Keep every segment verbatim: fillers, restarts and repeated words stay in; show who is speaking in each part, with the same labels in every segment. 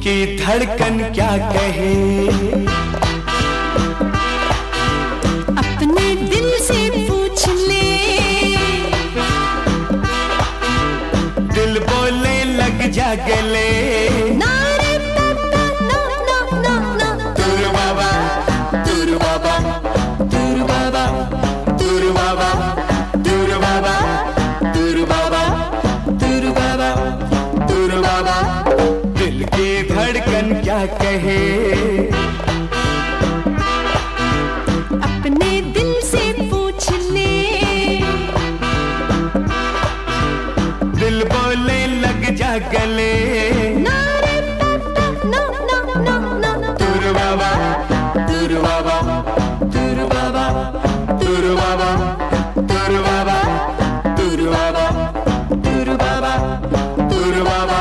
Speaker 1: की धड़कन क्या कहे,
Speaker 2: अपने दिल से पूछ ले।
Speaker 1: दिल बोले लग जा गले,
Speaker 2: ना रे पापा ना ना ना ना।
Speaker 1: तुर बाबा तुर बाबा तुर बाबा तुर बाबा तुर बाबा तुर बाबा तुर बाबा तुर बाबा। दिल की धड़कन क्या कहे,
Speaker 2: अपने दिल से पूछ ले।
Speaker 1: दिल बोले लग जा गले,
Speaker 2: ना रे पापा ना ना ना ना।
Speaker 1: तुर बाबा तुर बाबा तुर बाबा तुर बाबा तुर बाबा तुर बाबा तुर बाबा तुर बाबा।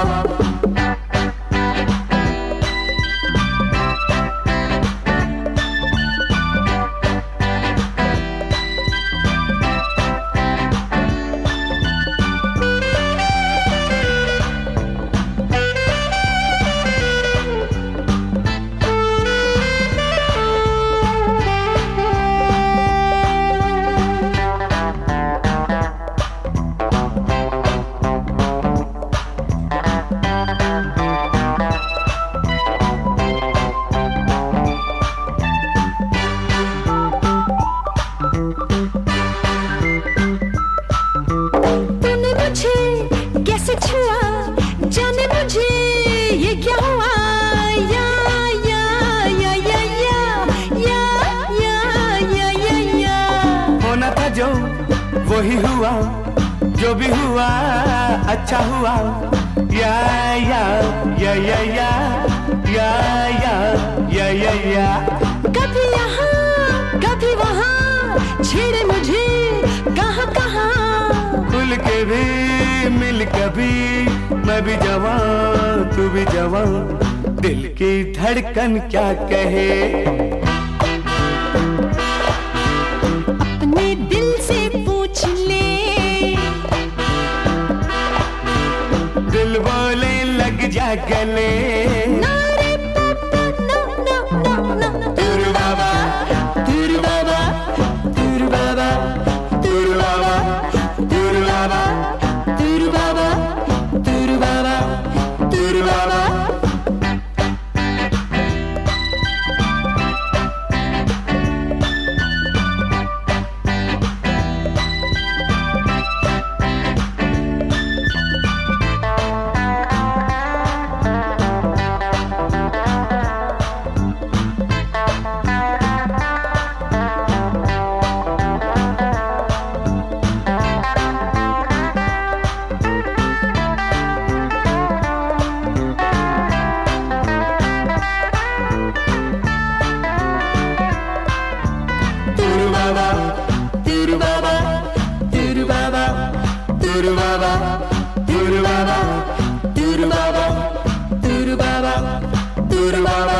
Speaker 2: कैसे छुआ जाने मुझे ये क्या हुआ, या या या या या या या या या।
Speaker 1: होना था जो वही हुआ, जो भी हुआ अच्छा हुआ, या या या या या या या या या या।
Speaker 2: कभी यहाँ कभी वहाँ छेड़े मुझे कहाँ कहाँ,
Speaker 1: खुल के भी मिल कभी, मैं भी जवां तू भी जवां। दिल की धड़कन क्या कहे,
Speaker 2: अपने दिल से पूछ ले।
Speaker 1: दिल बोले लग जा गले,
Speaker 2: ना रे पापा ना ना ना ना।
Speaker 1: तुर बाबा तुर बाबा तुर बाबा तुर बाबा तुर बाबा तुर बाबा तुर बाबा तुर बाबा। तुर बाबा तुर बाबा तुर बाबा तुर बाबा तुर बाबा।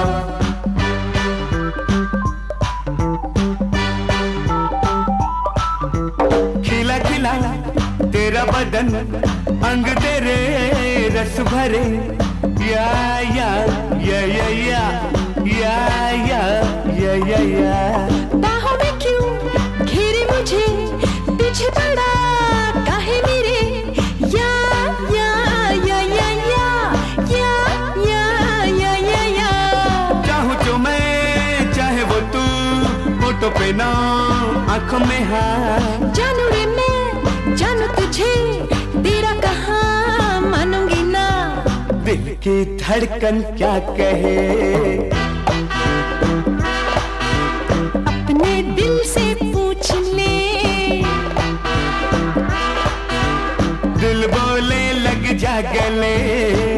Speaker 1: खिला खिला तेरा बदन, अंग तेरे रस भरे, या या या या या या या या या या।
Speaker 2: बाहों में क्यों घेरे मुझे, पीछे पड़ा काहे मेरे, या या या या या या या या या या।
Speaker 1: चाहूं जो मैं चाहे वो तू, होठों पे ना आंखों में हाँ।
Speaker 2: जानू रे मैं जानू तुझे, तेरा कहाँ मानूंगी ना।
Speaker 1: दिल की धड़कन क्या कहे,
Speaker 2: अपने दिल से पूछ ले।
Speaker 1: दिल बोले लग जा गले,